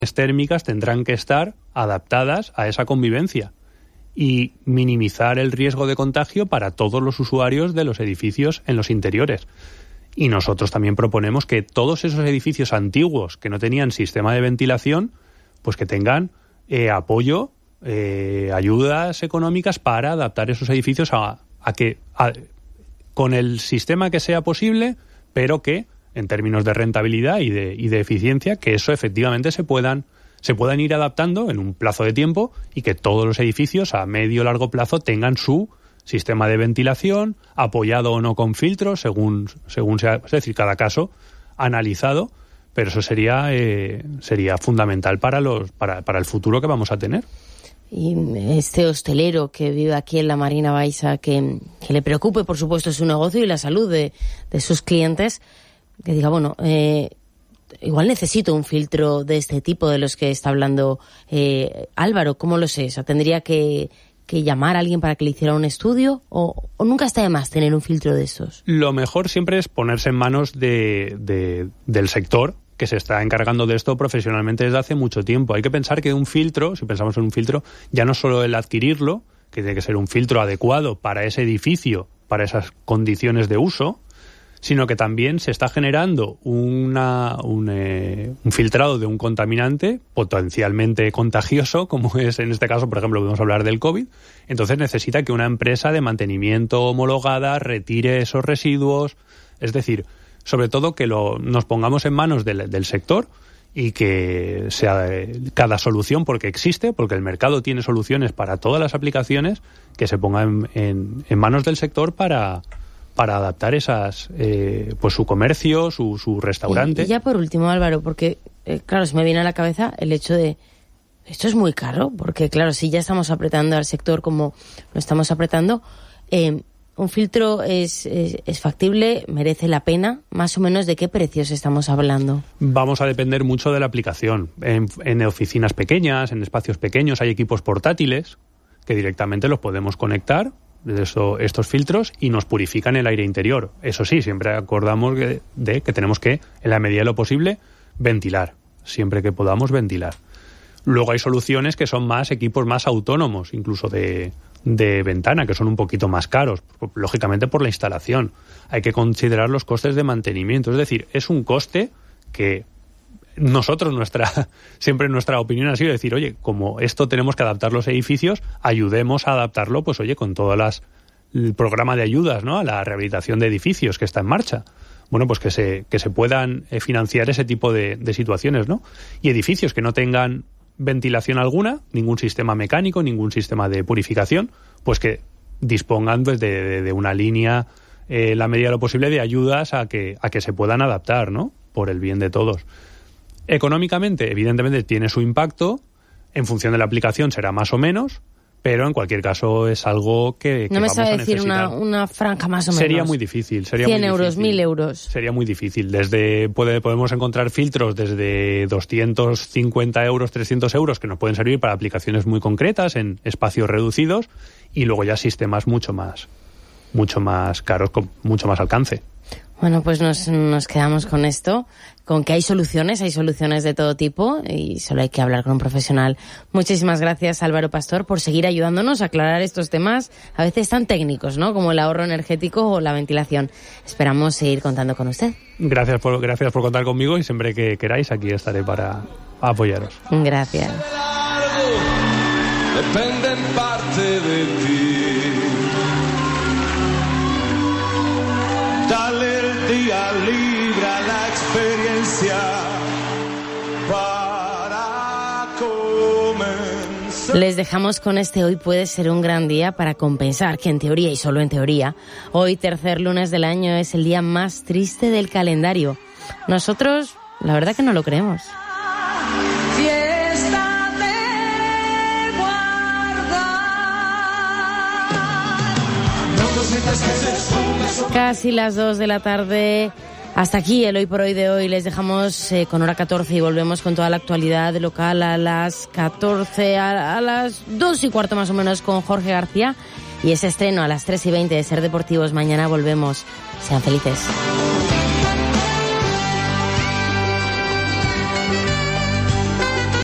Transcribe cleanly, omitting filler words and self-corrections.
térmicas tendrán que estar adaptadas a esa convivencia y minimizar el riesgo de contagio para todos los usuarios de los edificios en los interiores. Y nosotros también proponemos que todos esos edificios antiguos que no tenían sistema de ventilación, pues que tengan apoyo, ayudas económicas para adaptar esos edificios con el sistema que sea posible, pero que en términos de rentabilidad y de eficiencia, que eso efectivamente se puedan ir adaptando en un plazo de tiempo y que todos los edificios a medio o largo plazo tengan su sistema de ventilación, apoyado o no con filtros, según sea, es decir, cada caso analizado, pero eso sería fundamental para el futuro que vamos a tener. Y este hostelero que vive aquí en la Marina Baixa, que le preocupe, por supuesto, su negocio y la salud de sus clientes, que diga, bueno, igual necesito un filtro de este tipo de los que está hablando Álvaro, ¿cómo lo sé? O sea, ¿tendría que llamar a alguien para que le hiciera un estudio? ¿O nunca está de más tener un filtro de esos? Lo mejor siempre es ponerse en manos del sector que se está encargando de esto profesionalmente desde hace mucho tiempo. Hay que pensar que un filtro, si pensamos en un filtro, ya no solo el adquirirlo, que tiene que ser un filtro adecuado para ese edificio, para esas condiciones de uso, sino que también se está generando un filtrado de un contaminante potencialmente contagioso, como es en este caso, por ejemplo, podemos hablar del COVID. Entonces necesita que una empresa de mantenimiento homologada retire esos residuos, es decir, sobre todo que nos pongamos en manos del sector y que sea cada solución, porque el mercado tiene soluciones para todas las aplicaciones, que se pongan en manos del sector para adaptar esas pues su comercio, su restaurante. Y ya por último, Álvaro, porque claro, se me viene a la cabeza el hecho de esto es muy caro, porque claro, si ya estamos apretando al sector como lo estamos apretando, un filtro es factible, merece la pena. Más o menos, ¿de qué precios estamos hablando? Vamos a depender mucho de la aplicación. En oficinas pequeñas, en espacios pequeños, hay equipos portátiles que directamente los podemos conectar, estos filtros, y nos purifican el aire interior. Eso sí, siempre acordamos de que tenemos que, en la medida de lo posible, ventilar. Siempre que podamos ventilar. Luego hay soluciones que son equipos más autónomos, incluso de ventana, que son un poquito más caros, lógicamente por la instalación. Hay que considerar los costes de mantenimiento. Es decir, es un coste que nosotros, siempre nuestra opinión ha sido decir, oye, como esto tenemos que adaptar los edificios, ayudemos a adaptarlo, pues oye, con el programa de ayudas, ¿no?, a la rehabilitación de edificios que está en marcha. Bueno, pues que se puedan financiar ese tipo de situaciones, ¿no? Y edificios que no tengan ventilación alguna, ningún sistema mecánico, ningún sistema de purificación, pues que dispongan pues, de una línea, la medida de lo posible, de ayudas a que se puedan adaptar, ¿no?, por el bien de todos. Económicamente, evidentemente, tiene su impacto, en función de la aplicación será más o menos, pero en cualquier caso es algo que no me vamos a sabe necesitar. decir una franja más o menos. Sería muy difícil. 100 euros, 1.000 euros. Sería muy difícil. Podemos encontrar filtros desde 250 euros, 300 euros, que nos pueden servir para aplicaciones muy concretas, en espacios reducidos, y luego ya sistemas mucho más caros, con mucho más alcance. Bueno, pues nos quedamos con esto, con que hay soluciones de todo tipo y solo hay que hablar con un profesional. Muchísimas gracias, Álvaro Pastor, por seguir ayudándonos a aclarar estos temas a veces tan técnicos, ¿no?, como el ahorro energético o la ventilación. Esperamos seguir contando con usted. Gracias por contar conmigo, y siempre que queráis aquí estaré para apoyaros. Gracias. Depende en parte de ti. Dale el día libre a la experiencia para comenzar. Les dejamos con hoy puede ser un gran día para compensar, que en teoría y solo en teoría, hoy, tercer lunes del año, es el día más triste del calendario. Nosotros, la verdad que no lo creemos. Casi las 2 de la tarde. Hasta aquí el Hoy por Hoy de hoy. Les dejamos con hora 14 y volvemos con toda la actualidad local a las 14, a las 2:15 más o menos, con Jorge García. Y ese estreno a las 3:20 de Ser Deportivos. Mañana volvemos. Sean felices.